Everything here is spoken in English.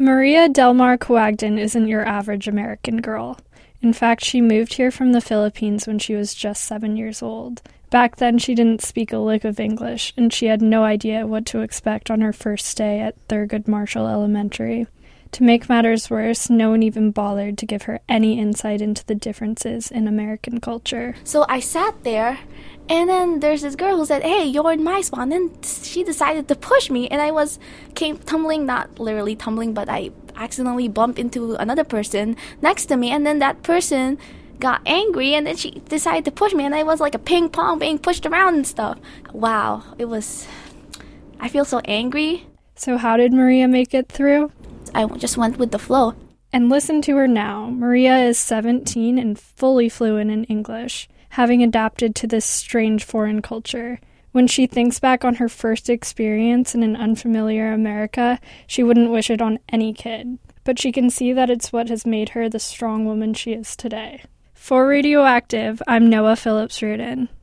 Maria Delmar Coagden isn't your average American girl. In fact, she moved here from the Philippines when she was just 7 years old. Back then, she didn't speak a lick of English, and she had no idea what to expect on her first day at Thurgood Marshall Elementary. To make matters worse, no one even bothered to give her any insight into the differences in American culture. So I sat there, and then there's this girl who said, "Hey, you're in my spot." And then she decided to push me, and I came tumbling, not literally tumbling, but I accidentally bumped into another person next to me, and then that person got angry, and then she decided to push me, and I was like a ping pong being pushed around and stuff. Wow, I feel so angry. So how did Maria make it through? I just went with the flow. And listen to her now. Maria is 17 and fully fluent in English, having adapted to this strange foreign culture. When she thinks back on her first experience in an unfamiliar America, she wouldn't wish it on any kid. But she can see that it's what has made her the strong woman she is today. For Radioactive, I'm Noah Phillips Reardon.